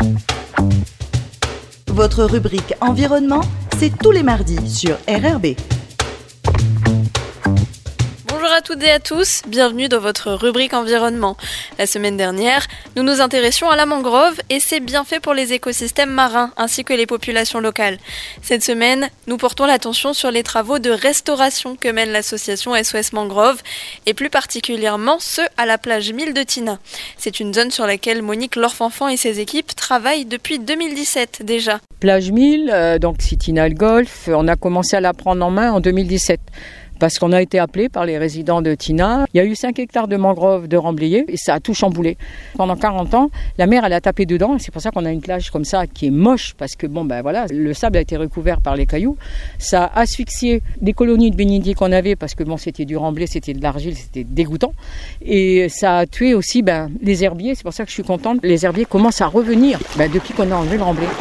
Votre rubrique environnement, c'est tous les mardis sur RRB. Bonjour à toutes et à tous, bienvenue dans votre rubrique environnement. La semaine dernière, nous nous intéressions à la mangrove et ses bienfaits pour les écosystèmes marins ainsi que les populations locales. Cette semaine, nous portons l'attention sur les travaux de restauration que mène l'association SOS Mangrove et plus particulièrement ceux à la plage 1000 de Tina. C'est une zone sur laquelle Monique Lorfanfan et ses équipes travaillent depuis 2017 déjà. Plage 1000, donc c'est Tina le Golfe, on a commencé à la prendre en main en 2017. Parce qu'on a été appelé par les résidents de Tina. Il y a eu 5 hectares de mangroves de remblayés et ça a tout chamboulé. Pendant 40 ans, la mer elle a tapé dedans et c'est pour ça qu'on a une plage comme ça qui est moche parce que le sable a été recouvert par les cailloux. Ça a asphyxié des colonies de bénidiers qu'on avait parce que c'était du remblai, c'était de l'argile, c'était dégoûtant. Et ça a tué aussi les herbiers. C'est pour ça que je suis contente. Les herbiers commencent à revenir depuis qu'on a enlevé le remblai.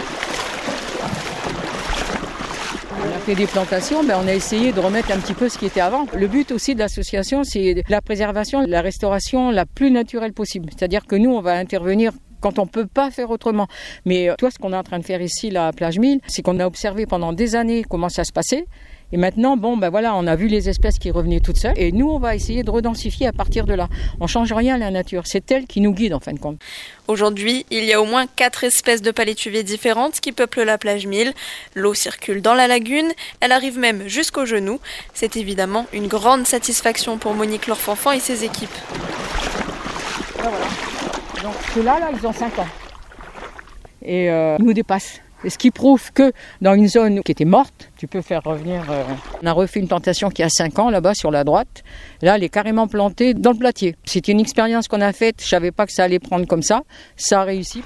Fait des plantations, on a essayé de remettre un petit peu ce qui était avant. Le but aussi de l'association, c'est la préservation, la restauration la plus naturelle possible. C'est-à-dire que nous, on va intervenir quand on ne peut pas faire autrement. Mais ce qu'on est en train de faire ici, la plage 1000, c'est qu'on a observé pendant des années comment ça se passait. Et maintenant, on a vu les espèces qui revenaient toutes seules. Et nous, on va essayer de redensifier à partir de là. On ne change rien à la nature. C'est elle qui nous guide, en fin de compte. Aujourd'hui, il y a au moins 4 espèces de palétuviers différentes qui peuplent la plage 1000. L'eau circule dans la lagune. Elle arrive même jusqu'aux genoux. C'est évidemment une grande satisfaction pour Monique Lorfanfan et ses équipes. Et voilà. Donc, ceux-là, ils ont 5 ans. Et ils nous dépassent. Et ce qui prouve que dans une zone qui était morte, tu peux faire revenir... On a refait une plantation qui a 5 ans là-bas sur la droite. Là, elle est carrément plantée dans le platier. C'est une expérience qu'on a faite. Je ne savais pas que ça allait prendre comme ça. Ça a réussi.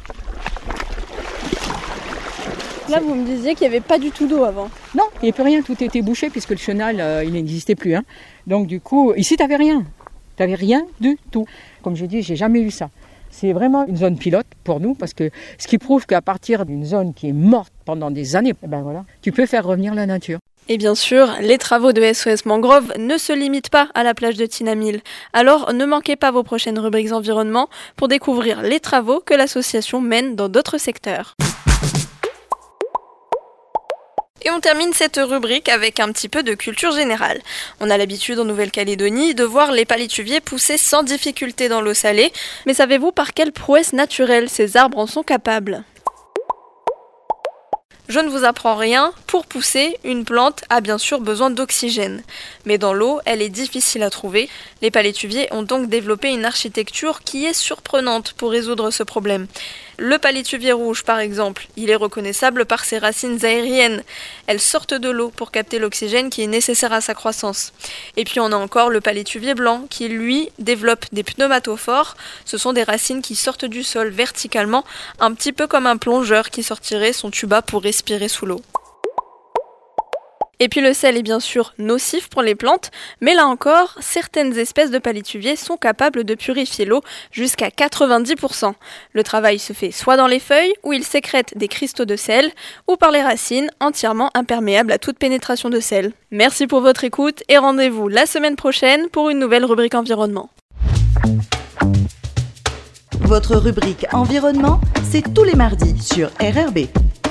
Là, vous me disiez qu'il n'y avait pas du tout d'eau avant. Non, il n'y avait plus rien. Tout était bouché puisque le chenal, il n'existait plus. Donc du coup, ici, tu n'avais rien. Tu n'avais rien du tout. Comme je dis, je n'ai jamais eu ça. C'est vraiment une zone pilote pour nous parce que ce qui prouve qu'à partir d'une zone qui est morte pendant des années, tu peux faire revenir la nature. Et bien sûr, les travaux de SOS Mangrove ne se limitent pas à la plage de Tina 1000. Alors ne manquez pas vos prochaines rubriques environnement pour découvrir les travaux que l'association mène dans d'autres secteurs. Et on termine cette rubrique avec un petit peu de culture générale. On a l'habitude en Nouvelle-Calédonie de voir les palétuviers pousser sans difficulté dans l'eau salée. Mais savez-vous par quelle prouesse naturelle ces arbres en sont capables ? Je ne vous apprends rien, pour pousser, une plante a bien sûr besoin d'oxygène. Mais dans l'eau, elle est difficile à trouver. Les palétuviers ont donc développé une architecture qui est surprenante pour résoudre ce problème. Le palétuvier rouge, par exemple, il est reconnaissable par ses racines aériennes. Elles sortent de l'eau pour capter l'oxygène qui est nécessaire à sa croissance. Et puis on a encore le palétuvier blanc qui, lui, développe des pneumatophores. Ce sont des racines qui sortent du sol verticalement, un petit peu comme un plongeur qui sortirait son tuba pour respirer sous l'eau. Et puis le sel est bien sûr nocif pour les plantes, mais là encore, certaines espèces de palétuviers sont capables de purifier l'eau jusqu'à 90%. Le travail se fait soit dans les feuilles, où ils sécrètent des cristaux de sel, ou par les racines, entièrement imperméables à toute pénétration de sel. Merci pour votre écoute et rendez-vous la semaine prochaine pour une nouvelle rubrique environnement. Votre rubrique environnement, c'est tous les mardis sur RRB.